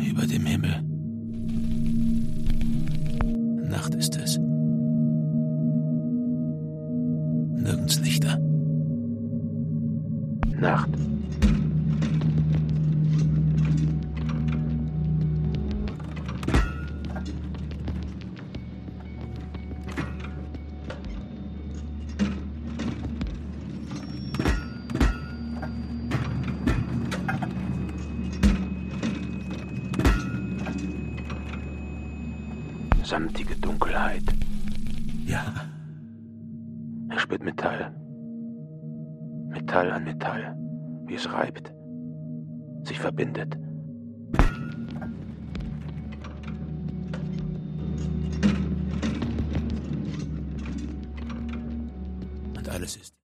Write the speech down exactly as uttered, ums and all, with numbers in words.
Über dem Himmel. Nacht ist es. Nirgends Lichter. Nacht. Samtige Dunkelheit. Ja. Er spürt Metall. Metall an Metall, wie es reibt, sich verbindet. Und alles ist